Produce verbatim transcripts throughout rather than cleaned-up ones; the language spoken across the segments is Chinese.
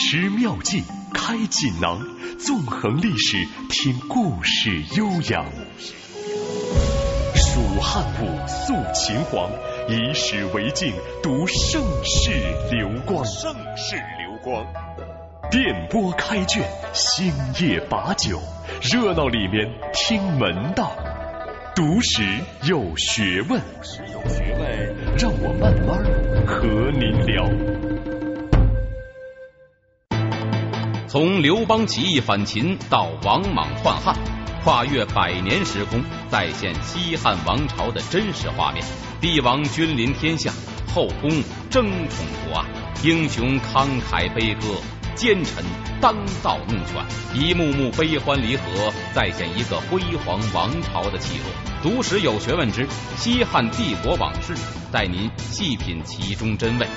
持妙计开锦囊，纵横历史听故事悠扬。蜀汉武肃秦皇，以史为镜读盛世流光。盛世流光，电波开卷，星夜把酒，热闹里面听门道。读史有学问，读史有学问，让我慢慢和您聊。 从刘邦起义反秦到王莽篡汉，跨越百年时空，再现西汉王朝的真实画面。帝王君临天下，后宫争宠夺爱，英雄慷慨悲歌，奸臣当道弄权，一幕幕悲欢离合，再现一个辉煌王朝的起落。读史有学问之西汉帝国往事，带您细品其中真味。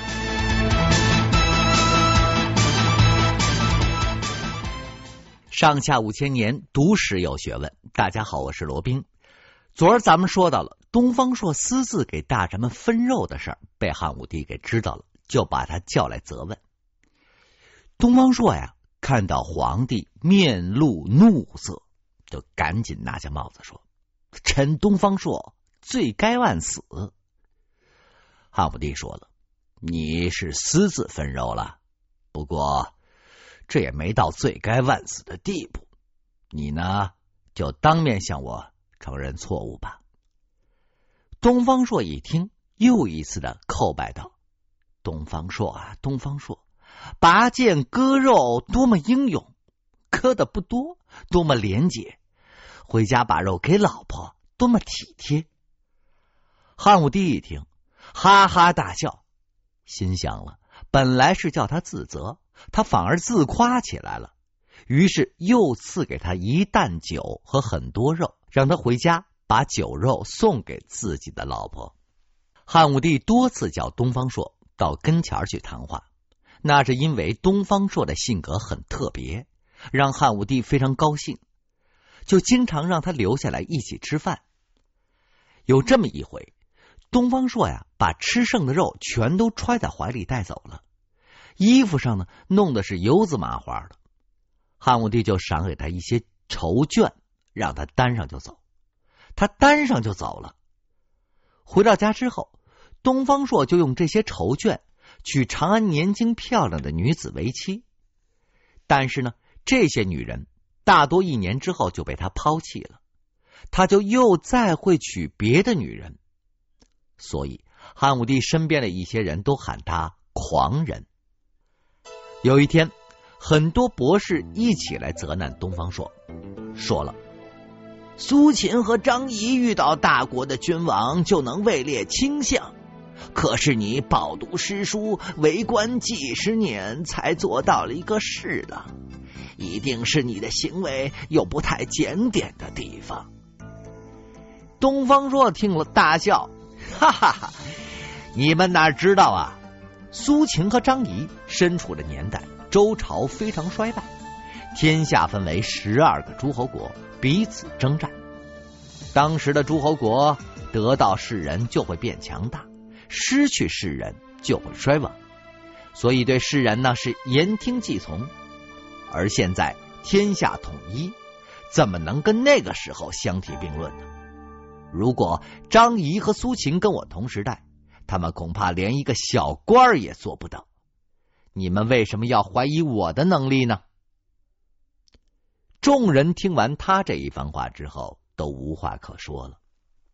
上下五千年，读史有学问。大家好，我是罗宾。昨儿咱们说到了东方朔私自给大臣们分肉的事儿，被汉武帝给知道了，就把他叫来责问。东方朔呀，看到皇帝面露怒色，就赶紧拿下帽子说：“臣东方朔罪该万死。”汉武帝说了：“你是私自分肉了，不过这也没到罪该万死的地步，你呢就当面向我承认错误吧。”东方朔一听，又一次的叩拜道：“东方朔啊，东方朔，拔剑割肉多么英勇，割的不多多么廉洁，回家把肉给老婆多么体贴。”汉武帝一听，哈哈大笑，心想了，本来是叫他自责，他反而自夸起来了，于是又赐给他一担酒和很多肉，让他回家把酒肉送给自己的老婆。汉武帝多次叫东方朔到跟前去谈话，那是因为东方朔的性格很特别，让汉武帝非常高兴，就经常让他留下来一起吃饭。有这么一回，东方朔呀，把吃剩的肉全都揣在怀里带走了，衣服上呢弄的是油渍麻花的。汉武帝就赏给他一些绸绢，让他担上就走。他担上就走了。回到家之后，东方朔就用这些绸绢娶长安年轻漂亮的女子为妻。但是呢，这些女人大多一年之后就被他抛弃了，他就又再会娶别的女人。所以汉武帝身边的一些人都喊他狂人。有一天，很多博士一起来责难东方朔，说了：“苏秦和张仪遇到大国的君王就能位列卿相，可是你饱读诗书，为官几十年才做到了一个侍郎，一定是你的行为有不太检点的地方。”东方朔听了大笑，哈哈哈，你们哪知道啊，苏秦和张仪身处的年代，周朝非常衰败，天下分为十二个诸侯国，彼此征战。当时的诸侯国得到士人就会变强大，失去士人就会衰亡，所以对士人呢是言听计从。而现在天下统一，怎么能跟那个时候相提并论呢？如果张仪和苏秦跟我同时代，他们恐怕连一个小官也做不到。你们为什么要怀疑我的能力呢？众人听完他这一番话之后，都无话可说了。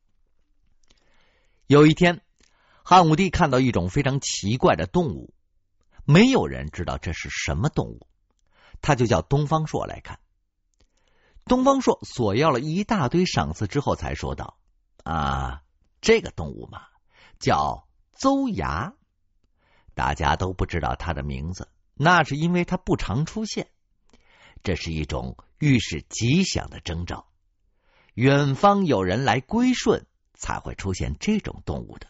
有一天，汉武帝看到一种非常奇怪的动物，没有人知道这是什么动物，他就叫东方朔来看。东方朔索要了一大堆赏赐之后，才说道：“啊，这个动物嘛，叫邹牙。大家都不知道它的名字，那是因为它不常出现。这是一种预示吉祥的征兆，远方有人来归顺，才会出现这种动物的。”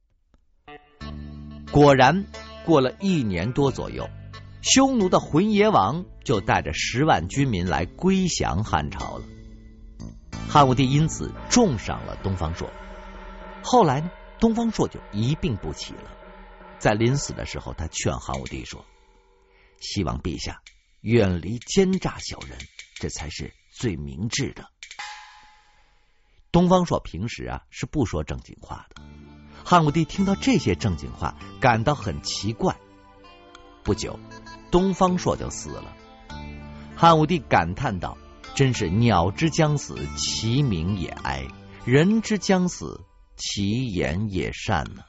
果然，过了一年多左右，匈奴的浑邪王就带着十万军民来归降汉朝了。汉武帝因此重赏了东方朔。后来呢，东方朔就一病不起了。在临死的时候，他劝汉武帝说：“ 希望陛下远离奸诈小人，这才是最明智的。东方朔平时啊是不说正经话的，汉武帝听到这些正经话，感到很奇怪。不久，东方朔就死了。汉武帝感叹道：“真是鸟之将死，其鸣也哀；人之将死，其言也善呢。”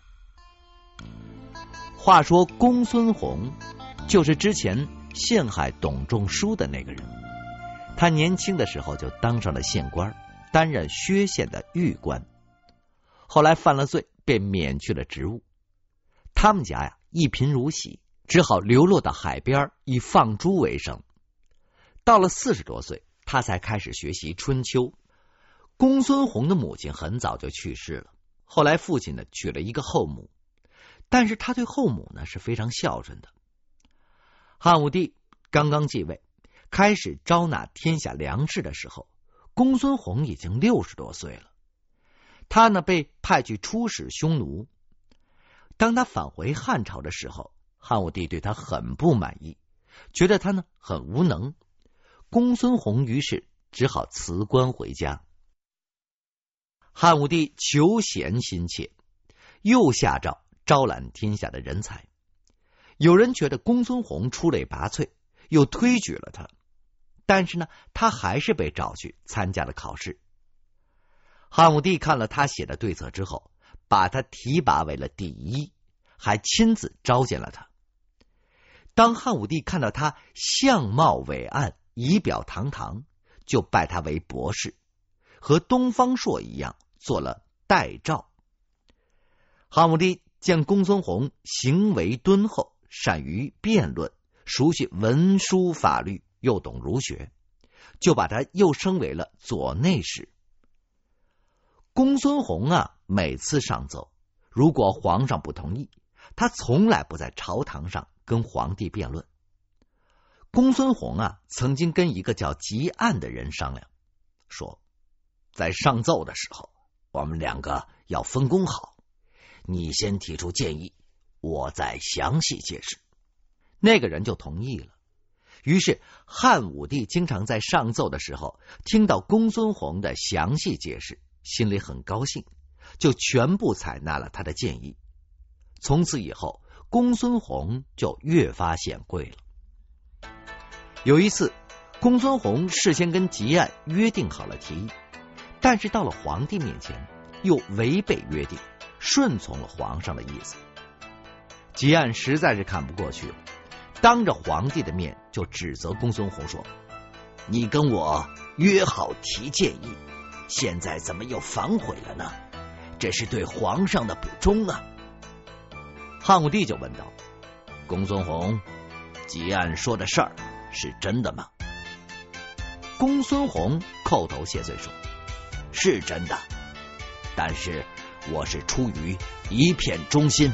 话说公孙弘就是之前陷害董仲舒的那个人，他年轻的时候就当上了县官，担任薛县的狱官，后来犯了罪，被免去了职务。他们家呀一贫如洗，只好流落到海边，以放猪为生。到了四十多岁，他才开始学习春秋。公孙弘的母亲很早就去世了，后来父亲呢娶了一个后母，但是他对后母呢是非常孝顺的。汉武帝刚刚继位，开始招纳天下粮食的时候，公孙弘已经六十多岁了。他呢被派去出使匈奴。当他返回汉朝的时候，汉武帝对他很不满意，觉得他呢很无能。公孙弘于是只好辞官回家。汉武帝求贤心切，又下诏招揽天下的人才。有人觉得公孙弘出类拔萃，又推举了他，但是呢，他还是被找去参加了考试。汉武帝看了他写的对策之后，把他提拔为了第一，还亲自召见了他。当汉武帝看到他相貌伟岸，仪表堂堂，就拜他为博士，和东方朔一样做了代诏。汉武帝见公孙弘行为敦厚，善于辩论，熟悉文书法律，又懂儒学，就把他又升为了左内史。公孙弘啊，每次上奏，如果皇上不同意，他从来不在朝堂上跟皇帝辩论。公孙弘啊，曾经跟一个叫汲黯的人商量，说在上奏的时候，我们两个要分工好，你先提出建议，我再详细解释。那个人就同意了。于是汉武帝经常在上奏的时候听到公孙弘的详细解释，心里很高兴，就全部采纳了他的建议。从此以后，公孙弘就越发显贵了。有一次，公孙弘事先跟汲黯约定好了提议，但是到了皇帝面前又违背约定，顺从了皇上的意思。汲黯实在是看不过去了，当着皇帝的面就指责公孙弘说：“你跟我约好提建议，现在怎么又反悔了呢？这是对皇上的不忠啊！”汉武帝就问道：“公孙弘，汲黯说的事儿是真的吗？”公孙弘叩头谢罪说：“是真的，但是我是出于一片忠心。”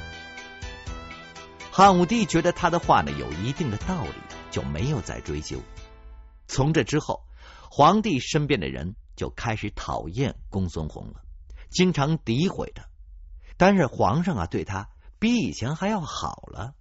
汉武帝觉得他的话呢有一定的道理，就没有再追究。从这之后，皇帝身边的人就开始讨厌公孙弘了，经常诋毁他。但是皇上啊对他比以前还要好了。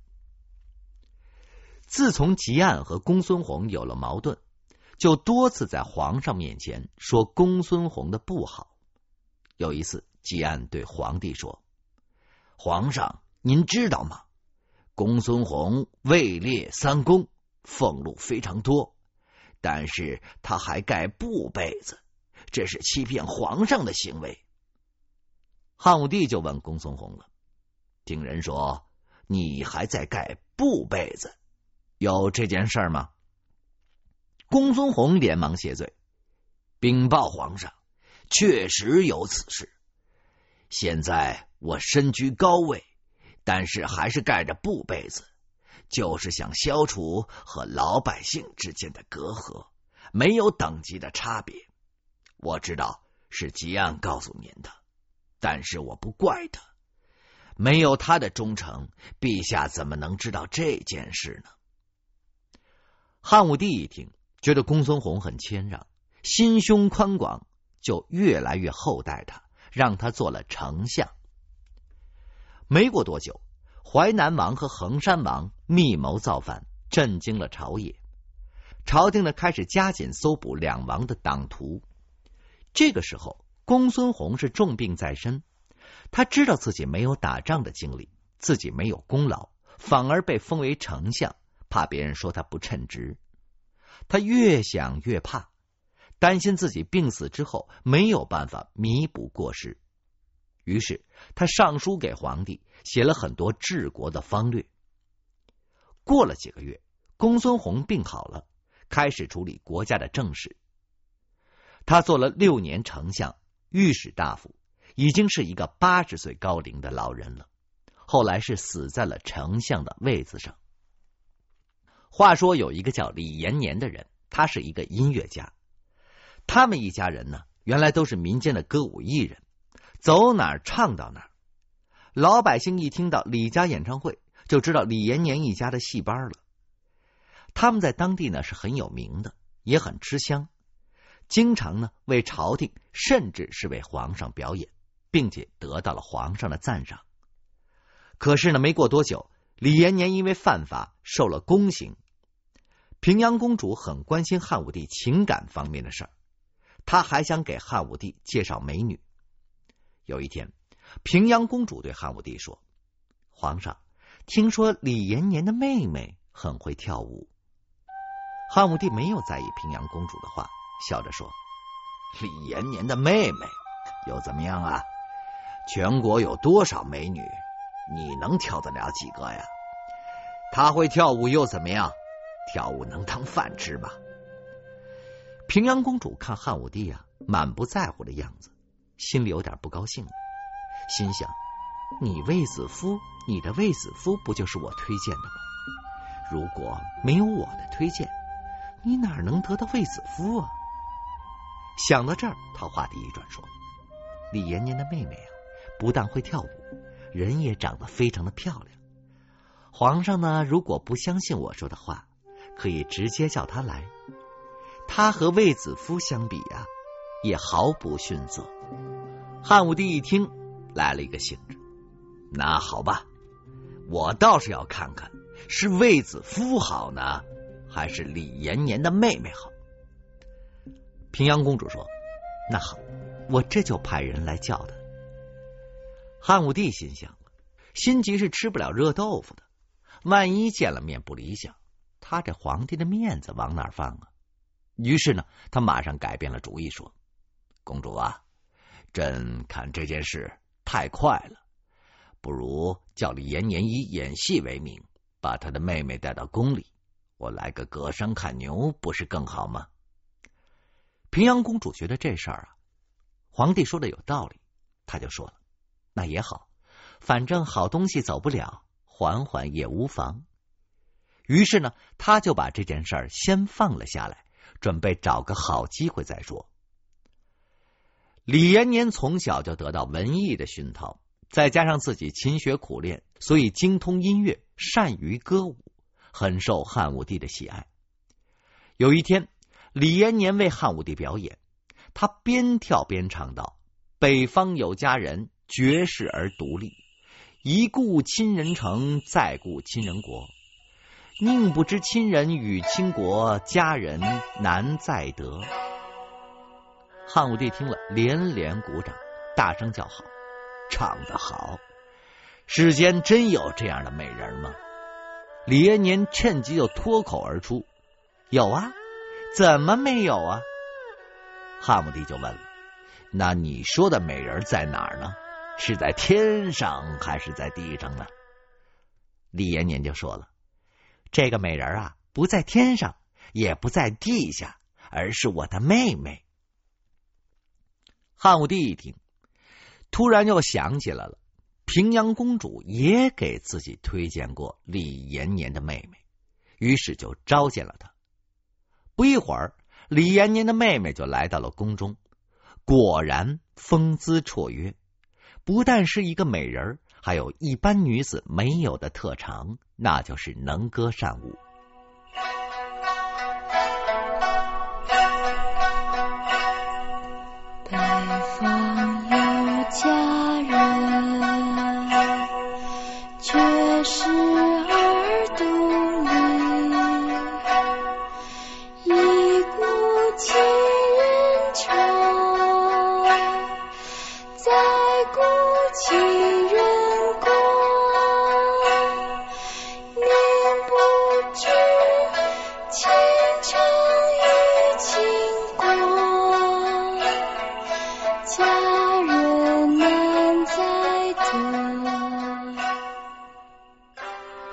自从汲黯和公孙弘有了矛盾，就多次在皇上面前说公孙弘的不好。有一次，汲黯对皇帝说：“皇上，您知道吗？公孙弘位列三公，俸禄非常多，但是他还盖布被子，这是欺骗皇上的行为。”汉武帝就问公孙弘了：“听人说你还在盖布被子，有这件事吗？”公孙弘连忙谢罪：“禀报皇上，确实有此事。现在我身居高位，但是还是盖着布被子，就是想消除和老百姓之间的隔阂，没有等级的差别。我知道是汲黯告诉您的，但是我不怪他，没有他的忠诚，陛下怎么能知道这件事呢？”汉武帝一听，觉得公孙弘很谦让，心胸宽广，就越来越厚待他，让他做了丞相。没过多久，淮南王和衡山王密谋造反， 震惊了朝野。朝廷呢开始加紧搜捕两王的党徒。这个时候，公孙弘是重病在身，他知道自己没有打仗的经历，自己没有功劳，反而被封为丞相，怕别人说他不称职。他越想越怕，担心自己病死之后没有办法弥补过失。于是他上书给皇帝，写了很多治国的方略。过了几个月，公孙弘病好了，开始处理国家的政事。他做了六年丞相、御史大夫，已经是一个八十岁高龄的老人了。后来是死在了丞相的位子上。话说有一个叫李延年的人，他是一个音乐家。他们一家人呢，原来都是民间的歌舞艺人，走哪儿唱到哪儿。老百姓一听到李家演唱会，就知道李延年一家的戏班了。他们在当地呢是很有名的，也很吃香，经常呢为朝廷甚至是为皇上表演，并且得到了皇上的赞赏。可是呢没过多久，李延年因为犯法受了宫刑。平阳公主很关心汉武帝情感方面的事儿，她还想给汉武帝介绍美女。有一天，平阳公主对汉武帝说：皇上，听说李延年的妹妹很会跳舞。汉武帝没有在意平阳公主的话，笑着说：李延年的妹妹又怎么样啊？全国有多少美女，你能挑得了几个呀？她会跳舞又怎么样？跳舞能当饭吃吗？平阳公主看汉武帝啊满不在乎的样子，心里有点不高兴了，心想：你卫子夫，你的卫子夫不就是我推荐的吗？如果没有我的推荐，你哪能得到卫子夫啊？想到这儿，他话题一转说：李延年的妹妹啊，不但会跳舞，人也长得非常的漂亮。皇上呢，如果不相信我说的话，可以直接叫她来。她和卫子夫相比啊，也毫不逊色。汉武帝一听，来了一个兴致。那好吧，我倒是要看看是卫子夫好呢，还是李延年的妹妹好。平阳公主说：那好，我这就派人来叫她。汉武帝心想，心急是吃不了热豆腐的，万一见了面不理想，他这皇帝的面子往哪儿放啊？于是呢，他马上改变了主意，说：公主啊，朕看这件事太快了，不如叫李延年以演戏为名，把他的妹妹带到宫里，我来个隔山看牛，不是更好吗？平阳公主觉得这事儿啊，皇帝说的有道理，他就说了：那也好，反正好东西走不了，缓缓也无妨。于是呢，他就把这件事儿先放了下来，准备找个好机会再说。李延年从小就得到文艺的熏陶，再加上自己勤学苦练，所以精通音乐，善于歌舞，很受汉武帝的喜爱。有一天，李延年为汉武帝表演，他边跳边唱道：北方有佳人，绝世而独立，一顾亲人城，再顾亲人国，宁不知亲人与倾国，佳人难再得。汉武帝听了连连鼓掌，大声叫好：唱得好！世间真有这样的美人吗？李延年趁机就脱口而出：有啊，怎么没有啊？汉武帝就问了：那你说的美人在哪儿呢？是在天上还是在地上呢？李延年就说了：这个美人啊，不在天上，也不在地下，而是我的妹妹。汉武帝一听，突然又想起来了，平阳公主也给自己推荐过李延年的妹妹，于是就召见了她。不一会儿，李延年的妹妹就来到了宫中，果然风姿绰约，不但是一个美人，还有一般女子没有的特长，那就是能歌善舞。 北方有佳人，绝世而独立，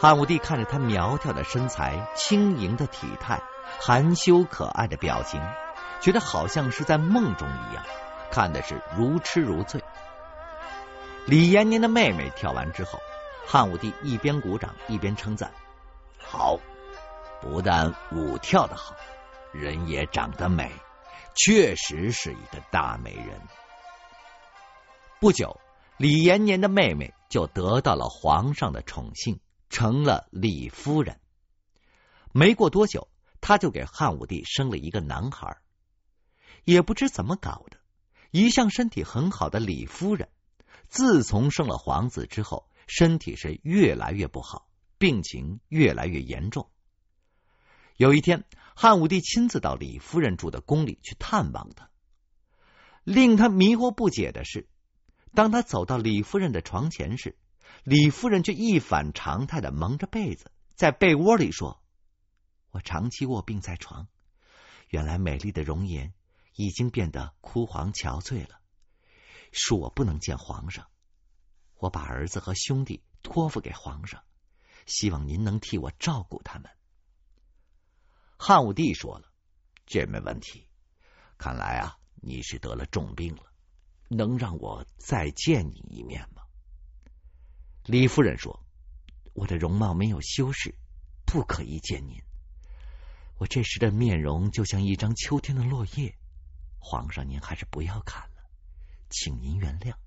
汉武帝看着他苗条的身材、轻盈的体态、含羞可爱的表情，觉得好像是在梦中一样，看的是如痴如醉。李延年的妹妹跳完之后，汉武帝一边鼓掌一边称赞：好，不但舞跳得好，人也长得美，确实是一个大美人。不久，李延年的妹妹就得到了皇上的宠幸，成了李夫人。没过多久，她就给汉武帝生了一个男孩。也不知怎么搞的，一向身体很好的李夫人，自从生了皇子之后，身体是越来越不好，病情越来越严重。有一天，汉武帝亲自到李夫人住的宫里去探望她。令他迷惑不解的是，当他走到李夫人的床前时，李夫人却一反常态的蒙着被子，在被窝里说：我长期卧病在床，原来美丽的容颜已经变得枯黄憔悴了，恕我不能见皇上，我把儿子和兄弟托付给皇上，希望您能替我照顾他们。汉武帝说了：这没问题，看来啊，你是得了重病了，能让我再见你一面吗？李夫人说：我的容貌没有修饰，不可以见您，我这时的面容就像一张秋天的落叶，皇上您还是不要看了，请您原谅。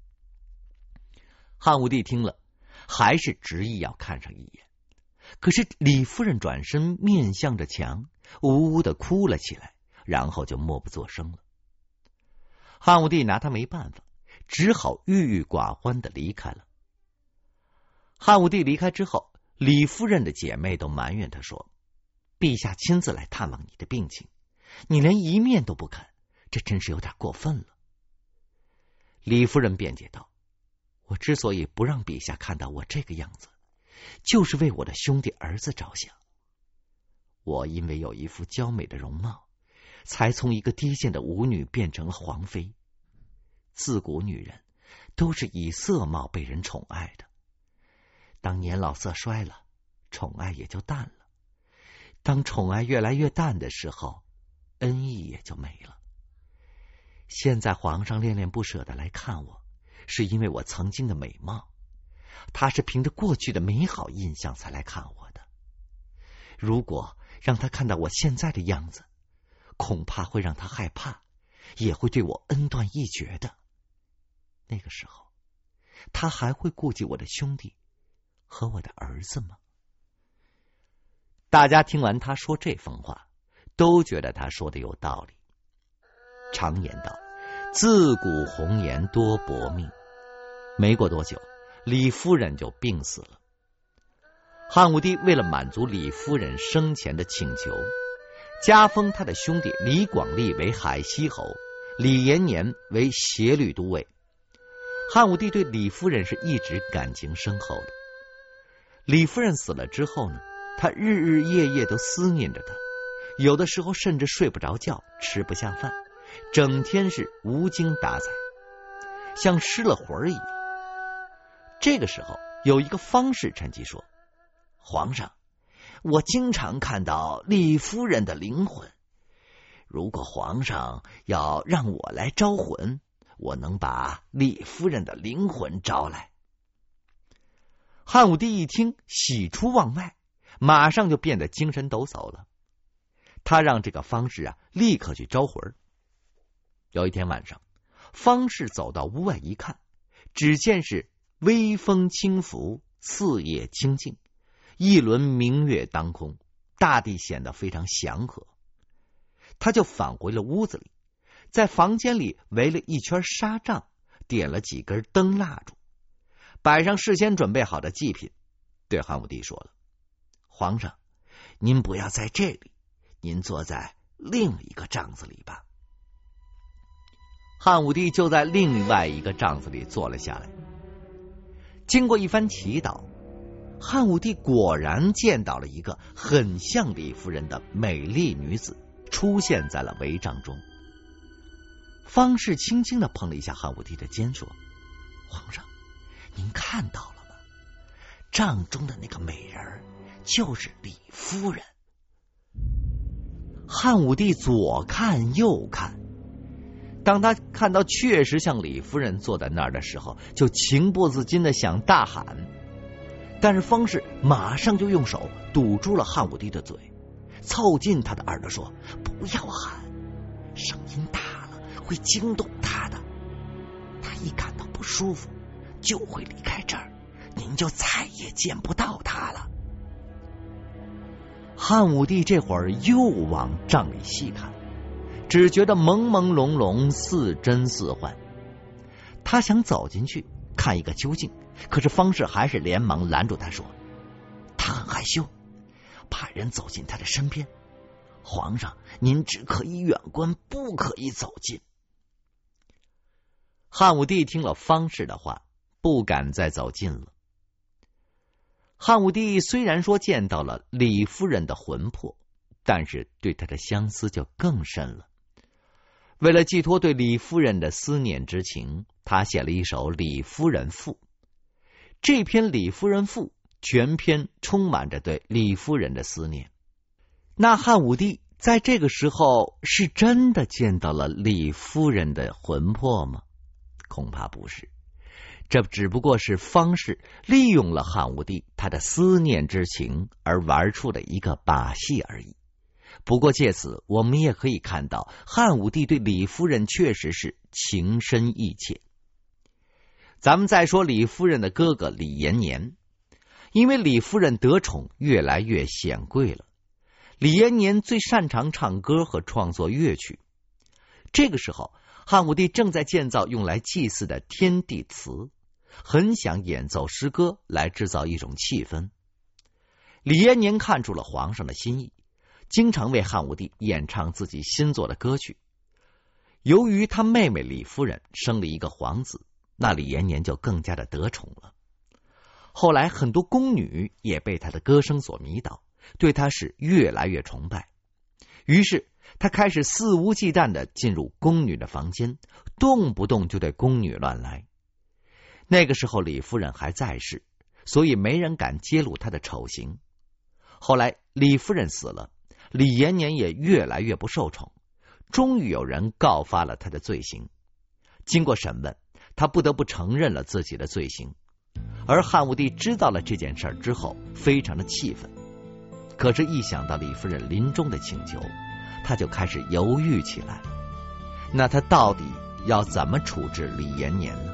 汉武帝听了，还是执意要看上一眼，可是李夫人转身面向着墙，呜呜的哭了起来，然后就默不作声了。汉武帝拿他没办法，只好郁郁寡欢的离开了。汉武帝离开之后，李夫人的姐妹都埋怨他说：陛下亲自来探望你的病情，你连一面都不看，这真是有点过分了。李夫人辩解道：我之所以不让陛下看到我这个样子，就是为我的兄弟儿子着想。我因为有一副娇美的容貌，才从一个低贱的舞女变成了皇妃。自古女人都是以色貌被人宠爱的，当年老色衰了，宠爱也就淡了，当宠爱越来越淡的时候，恩义也就没了。现在皇上恋恋不舍的来看我，是因为我曾经的美貌，他是凭着过去的美好印象才来看我的。如果让他看到我现在的样子，恐怕会让他害怕，也会对我恩断义绝的。那个时候，他还会顾及我的兄弟和我的儿子吗？大家听完他说这番话，都觉得他说的有道理。常言道，自古红颜多薄命。没过多久，李夫人就病死了。汉武帝为了满足李夫人生前的请求，加封他的兄弟李广利为海西侯，李延年为协律都尉。汉武帝对李夫人是一直感情深厚的。李夫人死了之后呢，他日日夜夜都思念着她，有的时候甚至睡不着觉，吃不下饭，整天是无精打采，像失了魂一样。这个时候，有一个方士趁机说：皇上，我经常看到李夫人的灵魂，如果皇上要让我来招魂，我能把李夫人的灵魂招来。汉武帝一听，喜出望外，马上就变得精神抖擞了。他让这个方士啊，立刻去招魂。有一天晚上，方士走到屋外一看，只见是微风轻拂，四野清静，一轮明月当空，大地显得非常祥和。他就返回了屋子里，在房间里围了一圈纱帐，点了几根灯蜡烛，摆上事先准备好的祭品，对汉武帝说了：皇上，您不要在这里，您坐在另一个帐子里吧。汉武帝就在另外一个帐子里坐了下来。经过一番祈祷，汉武帝果然见到了一个很像李夫人的美丽女子出现在了帷帐中。方士轻轻的碰了一下汉武帝的肩，说：皇上，您看到了吗？ 帐中的那个美人就是李夫人。汉武帝左看右看，当他看到确实像李夫人坐在那儿的时候，就情不自禁的想大喊，但是方士马上就用手堵住了汉武帝的嘴，凑近他的耳朵说：“不要喊，声音大了会惊动他的，他一感到不舒服就会离开这儿，您就再也见不到他了。”汉武帝这会儿又往帐里细看，只觉得朦朦胧胧，似真似幻。他想走进去看一个究竟，可是方士还是连忙拦住他说：“他很害羞，怕人走进他的身边。皇上，您只可以远观，不可以走近。”汉武帝听了方士的话，不敢再走近了。汉武帝虽然说见到了李夫人的魂魄，但是对她的相思就更深了。为了寄托对李夫人的思念之情，他写了一首《李夫人赋》。这篇《李夫人赋》全篇充满着对李夫人的思念。那汉武帝在这个时候是真的见到了李夫人的魂魄吗？恐怕不是，这只不过是方士利用了汉武帝他的思念之情而玩出的一个把戏而已。不过借此我们也可以看到，汉武帝对李夫人确实是情深意切。咱们再说李夫人的哥哥李延年，因为李夫人得宠越来越显贵了，李延年最擅长唱歌和创作乐曲。这个时候汉武帝正在建造用来祭祀的天地祠，很想演奏诗歌来制造一种气氛。李延年看出了皇上的心意，经常为汉武帝演唱自己新作的歌曲。由于他妹妹李夫人生了一个皇子，那李延年就更加的得宠了。后来很多宫女也被他的歌声所迷倒，对他是越来越崇拜。于是他开始肆无忌惮的进入宫女的房间，动不动就对宫女乱来。那个时候李夫人还在世，所以没人敢揭露她的丑行。后来李夫人死了，李延年也越来越不受宠，终于有人告发了他的罪行。经过审问，他不得不承认了自己的罪行。而汉武帝知道了这件事之后，非常的气愤。可是一想到李夫人临终的请求，他就开始犹豫起来。那他到底要怎么处置李延年呢？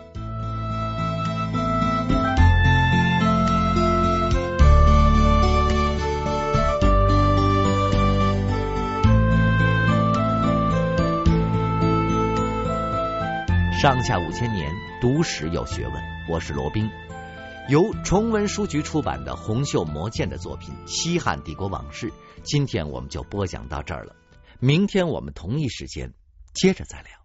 上下五千年，读史有学问。我是罗宾。由崇文书局出版的《洪秀魔鉴》的作品《西汉帝国往事》，今天我们就播讲到这儿了。明天我们同一时间接着再聊。